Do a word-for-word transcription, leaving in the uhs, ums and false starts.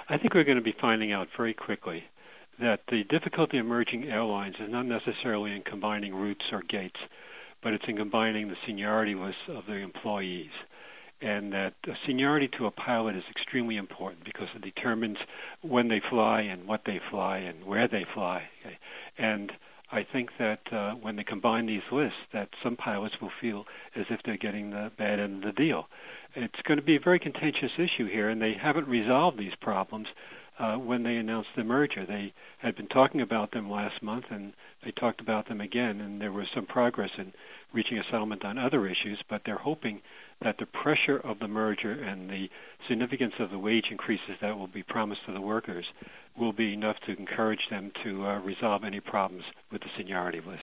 I think we're going to be finding out very quickly that the difficulty of merging airlines is not necessarily in combining routes or gates, but it's in combining the seniority lists of the employees. And that seniority to a pilot is extremely important because it determines when they fly and what they fly and where they fly. And I think that uh, when they combine these lists, that some pilots will feel as if they're getting the bad end of the deal. It's going to be a very contentious issue here, and they haven't resolved these problems uh, when they announced the merger. They had been talking about them last month, and they talked about them again, and there was some progress in reaching a settlement on other issues, but they're hoping that the pressure of the merger and the significance of the wage increases that will be promised to the workers will be enough to encourage them to uh, resolve any problems with the seniority list.